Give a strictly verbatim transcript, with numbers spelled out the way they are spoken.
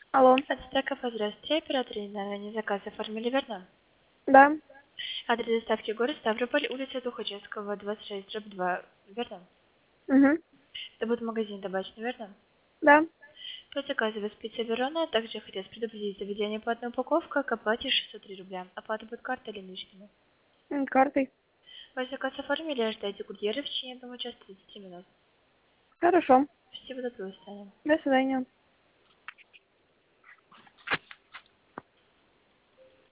Алло. Ацтека, здравствуйте. Оператор не заказ оформили, верно? Да. Адрес доставки город Ставрополь, улица Тухачевского, двадцать шесть, дробь два, верно? Угу. Это будет магазин табачный, верно? Да. По заказу вас пицца Верона. Также хотелось предупредить заведение по одной упаковке к оплате шестьсот три рубля. Оплата будет картой или наличными. М, Картой. Ваш заказ оформили, ожидайте курьера в течение одного часа тридцати минут. Хорошо. Спасибо за твою сторону. До свидания.